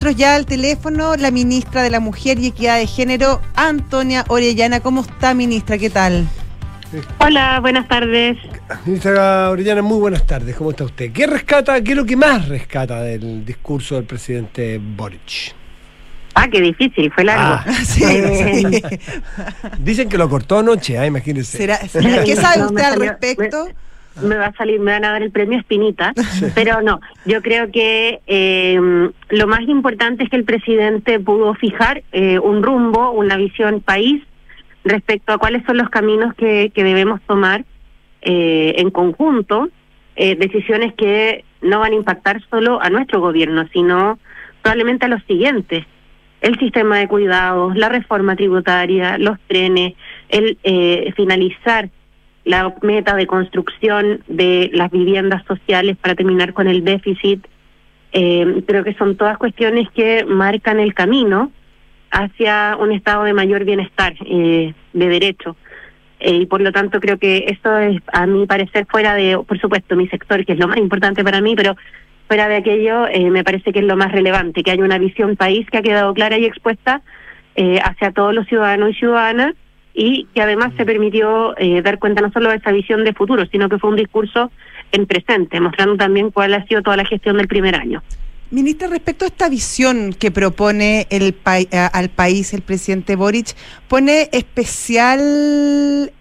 nosotros ya al teléfono la ministra de la Mujer y Equidad de Género, Antonia Orellana. ¿Cómo está, ministra? ¿Qué tal? Hola, buenas tardes. Ministra Orellana, muy buenas tardes. ¿Cómo está usted? ¿Qué es lo que más rescata del discurso del presidente Boric? Qué difícil, fue largo. Sí. Dicen que lo cortó anoche, imagínense. ¿Será? ¿Qué sabe usted al respecto? Me van a dar el premio Espinita, pero no, yo creo que lo más importante es que el presidente pudo fijar un rumbo, una visión país respecto a cuáles son los caminos que debemos tomar en conjunto, decisiones que no van a impactar solo a nuestro gobierno, sino probablemente a los siguientes: el sistema de cuidados, la reforma tributaria, los trenes, el finalizar la meta de construcción de las viviendas sociales para terminar con el déficit. Creo que son todas cuestiones que marcan el camino hacia un estado de mayor bienestar, de derecho. Y por lo tanto creo que esto es, a mi parecer, fuera de, por supuesto, mi sector, que es lo más importante para mí, pero fuera de aquello, me parece que es lo más relevante, que haya una visión país que ha quedado clara y expuesta hacia todos los ciudadanos y ciudadanas, y que además se permitió dar cuenta no solo de esa visión de futuro, sino que fue un discurso en presente, mostrando también cuál ha sido toda la gestión del primer año. Ministra, respecto a esta visión que propone al país el presidente Boric, pone especial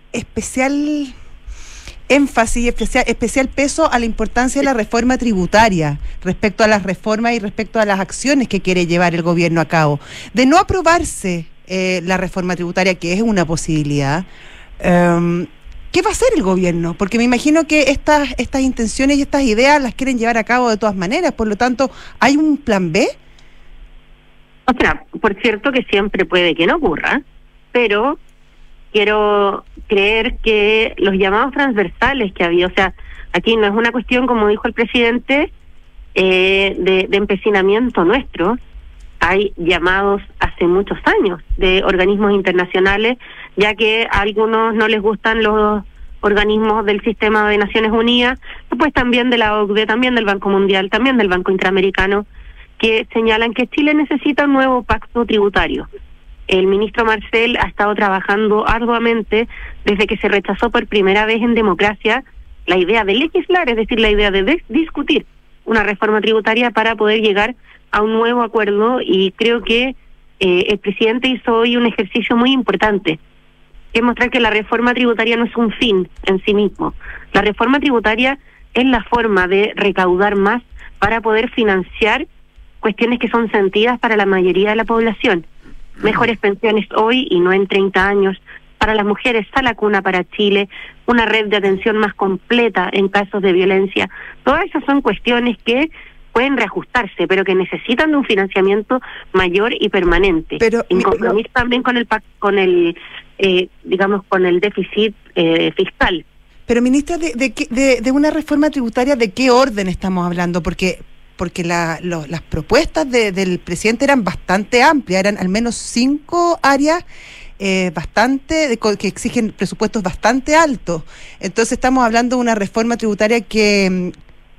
énfasis, especial peso a la importancia de la reforma tributaria respecto a las reformas y respecto a las acciones que quiere llevar el gobierno a cabo. De no aprobarse la reforma tributaria, que es una posibilidad, ¿qué va a hacer el gobierno? Porque me imagino que estas intenciones y estas ideas las quieren llevar a cabo de todas maneras, por lo tanto, ¿hay un plan B? O sea, por cierto que siempre puede que no ocurra, pero quiero creer que los llamados transversales que había, o sea, aquí no es una cuestión, como dijo el presidente, de empecinamiento nuestro. Hay llamados hace muchos años de organismos internacionales, ya que a algunos no les gustan los organismos del sistema de Naciones Unidas, pues también de la OCDE, también del Banco Mundial, también del Banco Interamericano, que señalan que Chile necesita un nuevo pacto tributario. El ministro Marcel ha estado trabajando arduamente desde que se rechazó por primera vez en democracia la idea de legislar, es decir, la idea de discutir una reforma tributaria para poder llegar a un nuevo acuerdo, y creo que el presidente hizo hoy un ejercicio muy importante, que es mostrar que la reforma tributaria no es un fin en sí mismo. La reforma tributaria es la forma de recaudar más para poder financiar cuestiones que son sentidas para la mayoría de la población. Mejores pensiones hoy y no en 30 años, para las mujeres, sala cuna para Chile, una red de atención más completa en casos de violencia. Todas esas son cuestiones que pueden reajustarse, pero que necesitan de un financiamiento mayor y permanente. Pero en compromiso también con el déficit fiscal. Pero, ministra, de una reforma tributaria, ¿de qué orden estamos hablando? Porque las propuestas del presidente eran bastante amplias, eran al menos 5 áreas que exigen presupuestos bastante altos. Entonces estamos hablando de una reforma tributaria que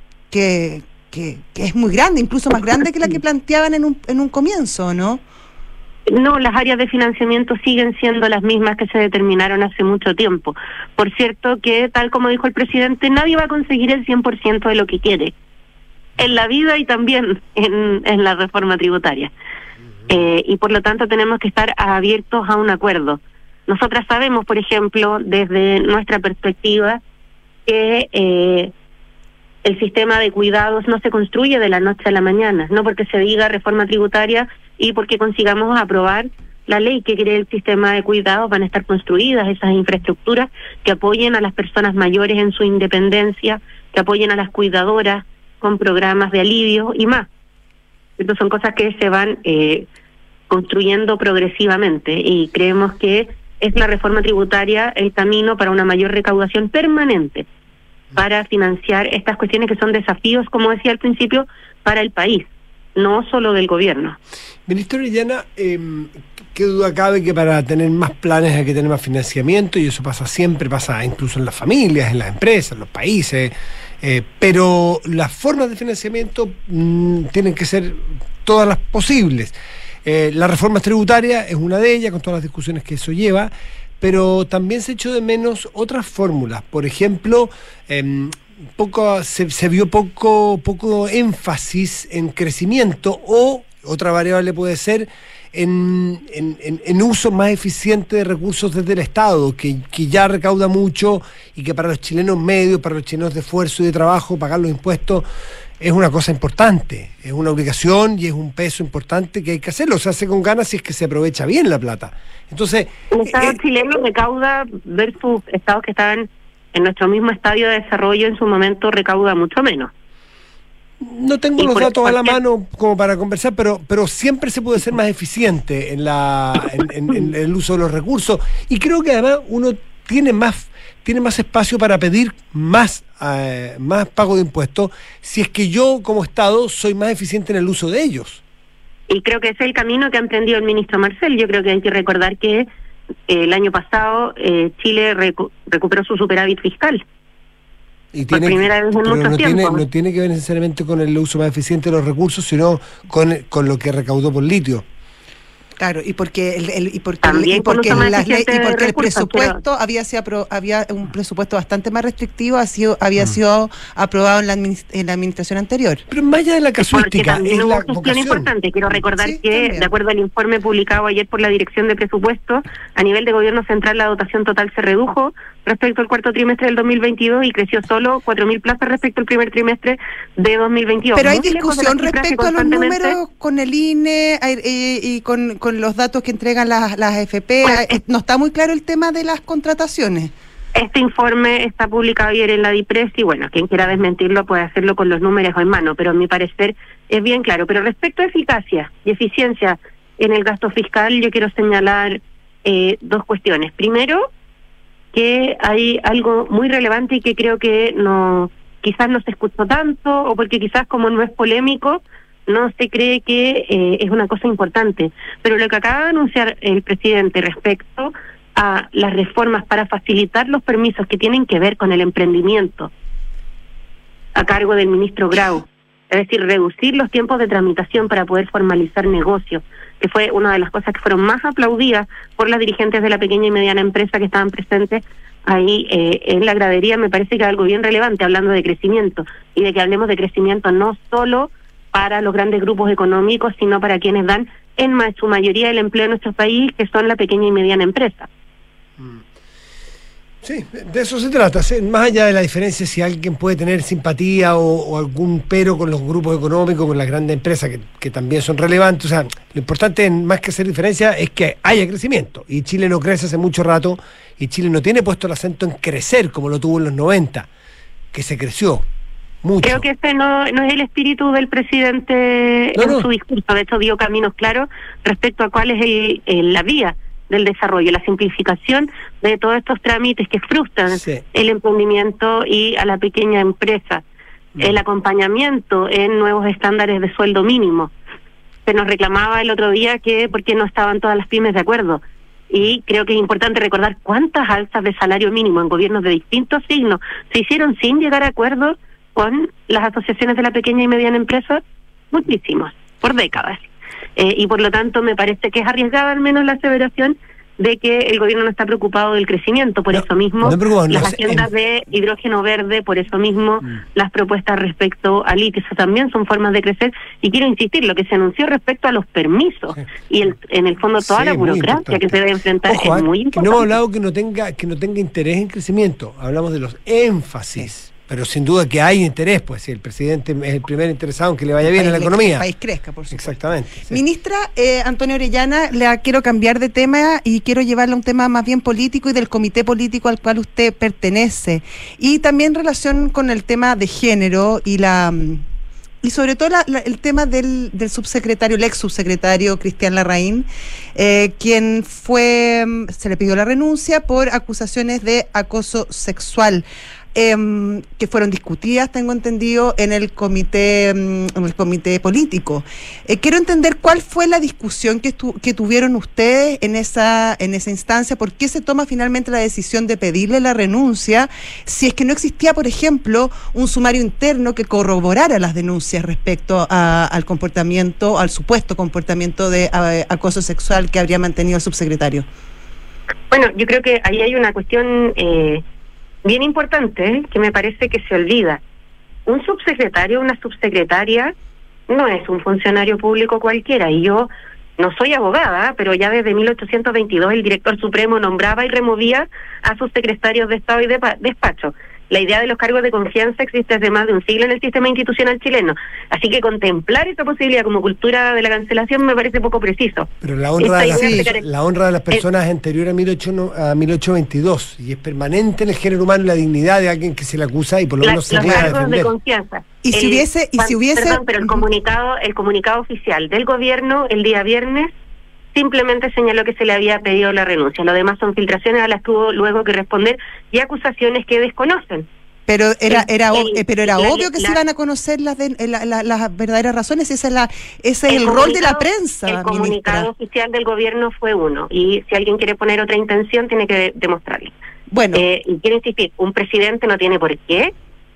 es muy grande, incluso más grande que la que planteaban en un comienzo, ¿no? No, las áreas de financiamiento siguen siendo las mismas que se determinaron hace mucho tiempo. Por cierto que, tal como dijo el presidente, nadie va a conseguir el 100% de lo que quiere en la vida y también en la reforma tributaria. Y por lo tanto tenemos que estar abiertos a un acuerdo. Nosotras sabemos, por ejemplo, desde nuestra perspectiva, que el sistema de cuidados no se construye de la noche a la mañana, no porque se diga reforma tributaria y porque consigamos aprobar la ley que cree el sistema de cuidados, van a estar construidas esas infraestructuras que apoyen a las personas mayores en su independencia, que apoyen a las cuidadoras con programas de alivio y más. Estas son cosas que se van construyendo progresivamente, y creemos que es la reforma tributaria el camino para una mayor recaudación permanente, para financiar estas cuestiones que son desafíos, como decía al principio, para el país, no solo del gobierno. Ministra Orellana, qué duda cabe que para tener más planes hay que tener más financiamiento, y eso siempre pasa incluso en las familias, en las empresas, en los países, pero las formas de financiamiento tienen que ser todas las posibles. La reforma tributaria es una de ellas, con todas las discusiones que eso lleva, pero también se echó de menos otras fórmulas. Por ejemplo, se vio poco énfasis en crecimiento, o otra variable puede ser en uso más eficiente de recursos desde el Estado, que ya recauda mucho y que para los chilenos medios, para los chilenos de esfuerzo y de trabajo, pagar los impuestos es una cosa importante, es una obligación y es un peso importante que hay que hacerlo. Se hace con ganas si es que se aprovecha bien la plata. Entonces, el Estado chileno recauda versus estados que estaban en nuestro mismo estadio de desarrollo en su momento, recauda mucho menos. No tengo los datos a la mano como para conversar, pero siempre se puede ser más eficiente en el uso de los recursos, y creo que además uno tiene más espacio para pedir más pago de impuestos si es que yo como Estado soy más eficiente en el uso de ellos. Y creo que ese es el camino que ha emprendido el ministro Marcel. Yo creo que hay que recordar que el año pasado Chile recuperó su superávit fiscal. Y por primera vez en mucho tiempo. No tiene que ver necesariamente con el uso más eficiente de los recursos, sino con lo que recaudó por litio. Claro, y porque el presupuesto había un presupuesto bastante más restrictivo, había sido aprobado en la administración anterior. Pero más allá de la casuística, es la cuestión importante. Quiero recordar que, también, de acuerdo al informe publicado ayer por la Dirección de Presupuesto, a nivel de gobierno central la dotación total se redujo respecto al cuarto trimestre del 2022 y creció solo 4.000 plazas respecto al primer trimestre de 2022. Pero hay discusión respecto a los números con el INE y con los datos que entregan las AFP. Pues, no está muy claro el tema de las contrataciones. Este informe está publicado ayer en la DIPRES y bueno, quien quiera desmentirlo puede hacerlo con los números en mano, pero a mi parecer es bien claro. Pero respecto a eficacia y eficiencia en el gasto fiscal, yo quiero señalar dos cuestiones. Primero, que hay algo muy relevante y que creo que quizás no se escuchó tanto, o porque quizás como no es polémico, no se cree que es una cosa importante. Pero lo que acaba de anunciar el presidente respecto a las reformas para facilitar los permisos que tienen que ver con el emprendimiento a cargo del ministro Grau, es decir, reducir los tiempos de tramitación para poder formalizar negocios, que fue una de las cosas que fueron más aplaudidas por las dirigentes de la pequeña y mediana empresa que estaban presentes ahí en la gradería. Me parece que es algo bien relevante, hablando de crecimiento, y de que hablemos de crecimiento no solo para los grandes grupos económicos, sino para quienes dan en su mayoría el empleo en nuestro país, que son la pequeña y mediana empresa. Sí, de eso se trata. Más allá de la diferencia si alguien puede tener simpatía o algún pero con los grupos económicos, con las grandes empresas que también son relevantes, o sea, lo importante más que hacer diferencia es que haya crecimiento, y Chile no crece hace mucho rato, y Chile no tiene puesto el acento en crecer como lo tuvo en los 90, que se creció mucho. Creo que ese no es el espíritu del presidente en su discurso. De hecho dio caminos claros respecto a cuál es la vía del desarrollo, la simplificación de todos estos trámites que frustran el emprendimiento y a la pequeña empresa, el acompañamiento en nuevos estándares de sueldo mínimo. Se nos reclamaba el otro día que por qué no estaban todas las pymes de acuerdo, y creo que es importante recordar cuántas alzas de salario mínimo en gobiernos de distintos signos se hicieron sin llegar a acuerdos con las asociaciones de la pequeña y mediana empresa, muchísimos, por décadas. Y por lo tanto me parece que es arriesgada al menos la aseveración de que el gobierno no está preocupado del crecimiento. Por eso mismo las haciendas de hidrógeno verde, por eso mismo las propuestas respecto al litio, eso también son formas de crecer. Y quiero insistir, lo que se anunció respecto a los permisos y en el fondo toda la burocracia que se debe enfrentar. Ojo, es muy importante. Que no hemos hablado que no tenga interés en crecimiento, hablamos de los énfasis. Pero sin duda que hay interés, pues si el presidente es el primer interesado en que le vaya bien a la economía. Que el país crezca, por supuesto. Exactamente. Sí. Ministra Antonia Orellana, quiero cambiar de tema y quiero llevarle a un tema más bien político y del comité político al cual usted pertenece. Y también en relación con el tema de género y sobre todo el tema del subsecretario, el ex subsecretario Cristian Larraín, quien se le pidió la renuncia por acusaciones de acoso sexual. que fueron discutidas, tengo entendido, en el comité político. Quiero entender cuál fue la discusión que tuvieron ustedes en esa instancia, por qué se toma finalmente la decisión de pedirle la renuncia, si es que no existía, por ejemplo, un sumario interno que corroborara las denuncias respecto al comportamiento, al supuesto comportamiento de acoso sexual que habría mantenido el subsecretario. Bueno, yo creo que ahí hay una cuestión bien importante que me parece que se olvida. Un subsecretario, una subsecretaria, no es un funcionario público cualquiera. Y yo no soy abogada, pero ya desde 1822 el director supremo nombraba y removía a sus secretarios de Estado y de despacho. La idea de los cargos de confianza existe hace más de un siglo en el sistema institucional chileno. Así que contemplar esa posibilidad como cultura de la cancelación me parece poco preciso. Pero la honra de las personas es anterior a 1822 y es permanente en el género humano la dignidad de alguien que se le acusa y por lo menos se pueda defender. Los cargos de confianza. Y si hubiese... Perdón, pero el comunicado oficial del gobierno el día viernes simplemente señaló que se le había pedido la renuncia. Lo demás son filtraciones a las que tuvo luego que responder y acusaciones que desconocen. Pero era obvio que se iban a conocer las verdaderas razones. Ese es el rol de la prensa. El comunicado oficial del gobierno fue uno, y si alguien quiere poner otra intención tiene que demostrarlo. Bueno, y quiero insistir, un presidente no tiene por qué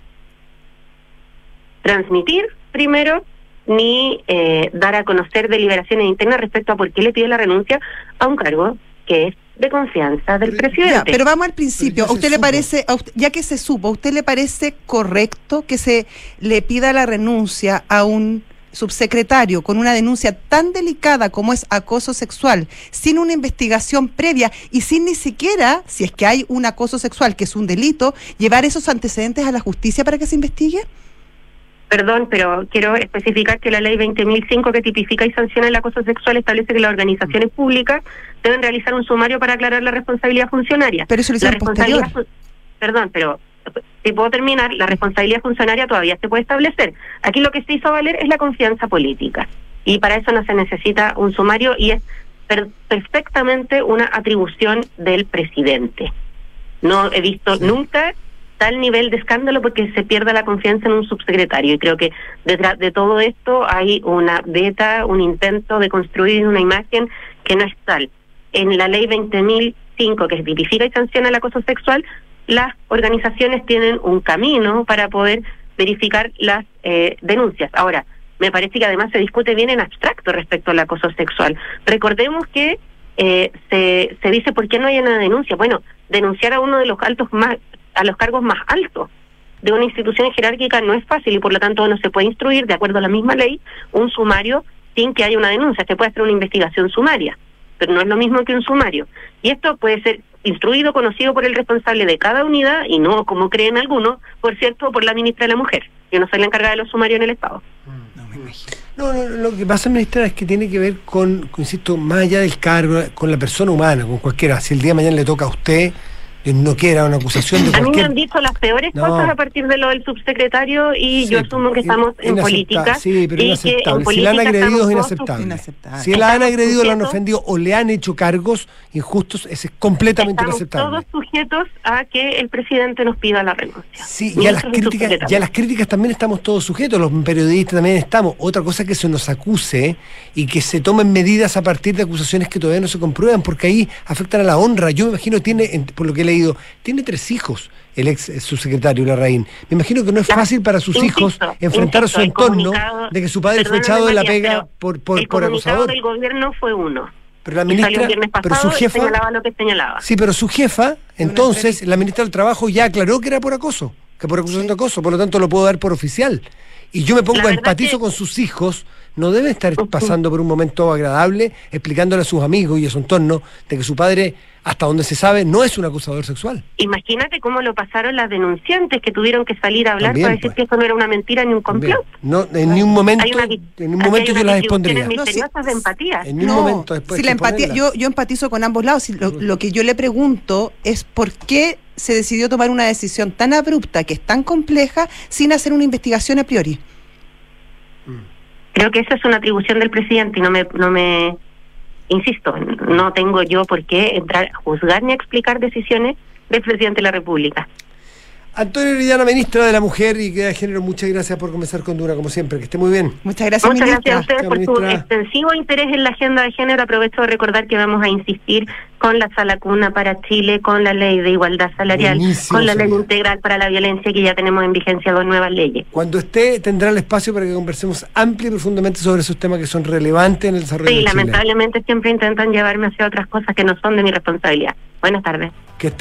transmitir primero ni dar a conocer deliberaciones internas respecto a por qué le pide la renuncia a un cargo que es de confianza del presidente. Ya, pero vamos al principio. ¿A usted le parece, ya que se supo, ¿a usted le parece correcto que se le pida la renuncia a un subsecretario con una denuncia tan delicada como es acoso sexual, sin una investigación previa y sin ni siquiera, si es que hay un acoso sexual que es un delito, llevar esos antecedentes a la justicia para que se investigue? Perdón, pero quiero especificar que la ley 20.005 que tipifica y sanciona el acoso sexual establece que las organizaciones públicas deben realizar un sumario para aclarar la responsabilidad funcionaria. Pero eso lo hicieron posterior. Perdón, pero si puedo terminar, la responsabilidad funcionaria todavía se puede establecer. Aquí lo que se hizo valer es la confianza política. Y para eso no se necesita un sumario y es perfectamente una atribución del presidente. No he visto nunca tal nivel de escándalo porque se pierda la confianza en un subsecretario, y creo que detrás de todo esto hay una beta, un intento de construir una imagen que no es tal. En la ley 20.005 que tipifica y sanciona el acoso sexual, las organizaciones tienen un camino para poder verificar las denuncias. Ahora, me parece que además se discute bien en abstracto respecto al acoso sexual. Recordemos que se dice ¿por qué no hay una denuncia? Bueno, denunciar a uno de los cargos más altos de una institución jerárquica no es fácil y por lo tanto no se puede instruir, de acuerdo a la misma ley, un sumario sin que haya una denuncia. Se puede hacer una investigación sumaria, pero no es lo mismo que un sumario. Y esto puede ser instruido, conocido por el responsable de cada unidad y no, como creen algunos, por cierto, por la ministra de la Mujer. Yo no soy la encargada de los sumarios en el Estado. No, lo que pasa, ministra, es que tiene que ver con, insisto, más allá del cargo, con la persona humana, con cualquiera. Si el día de mañana le toca a usted, no quiera una acusación de cualquier... A mí me han dicho las peores cosas a partir de lo del subsecretario y sí, yo asumo que estamos en política. Sí, pero inaceptable. Si la han agredido es inaceptable. Si la han agredido, la han ofendido o le han hecho cargos injustos, ese es completamente inaceptable. Estamos todos sujetos a que el presidente nos pida la renuncia. Sí, y a las críticas también estamos todos sujetos, los periodistas también estamos. Otra cosa es que se nos acuse y que se tomen medidas a partir de acusaciones que todavía no se comprueban, porque ahí afectan a la honra. Yo me imagino, por lo que he leído, tiene 3 hijos el ex subsecretario Larraín. Me imagino que no es fácil para sus hijos enfrentar a su entorno de que su padre fue echado de la pega por acosador. El comunicado del gobierno fue uno. Pero la ministra, pero su jefa señalaba lo que señalaba. Sí, pero su jefa, entonces, la ministra del Trabajo ya aclaró que era por acoso, que por acusación de acoso, por lo tanto lo puedo dar por oficial. Y yo me pongo empatizo con sus hijos, no deben estar pasando por un momento agradable, explicándole a sus amigos y a su entorno de que su padre, hasta donde se sabe, no es un acusador sexual. Imagínate cómo lo pasaron las denunciantes que tuvieron que salir a hablar también, para decir que eso no era una mentira ni un complot. No, en ningún momento, yo las expondría. Misteriosas de empatía. En ningún momento después. Si la empatía, yo empatizo con ambos lados. Lo que yo le pregunto es por qué se decidió tomar una decisión tan abrupta, que es tan compleja, sin hacer una investigación a priori. Creo que esa es una atribución del presidente y no me insisto, no tengo yo por qué entrar a juzgar ni a explicar decisiones del presidente de la República. Antonio Orellana, ministra de la Mujer y Equidad de Género, muchas gracias por conversar con Duna, como siempre. Que esté muy bien. Muchas gracias, Muchas ministra. gracias a ustedes Chao, por su ministra. extensivo interés en la agenda de género. Aprovecho de recordar que vamos a insistir con la Sala Cuna para Chile, con la Ley de Igualdad Salarial, Buenísimo, con la Ley Sonia. Integral para la Violencia, que ya tenemos en vigencia 2 nuevas leyes. Cuando esté, tendrá el espacio para que conversemos amplia y profundamente sobre esos temas que son relevantes en el desarrollo Sí, de Chile. lamentablemente siempre intentan llevarme hacia otras cosas que no son de mi responsabilidad. Buenas tardes. Que esté